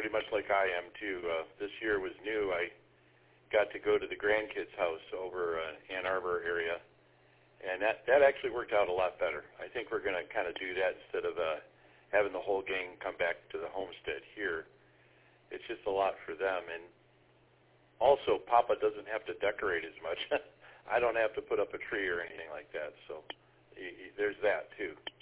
pretty much like I am too. This year was new. I got to go to the grandkids' house over Ann Arbor area, and that actually worked out a lot better. I think we're going to kind of do that instead of having the whole gang come back to the homestead here. It's just a lot for them, and also Papa doesn't have to decorate as much. I don't have to put up a tree or anything like that, so there's that too.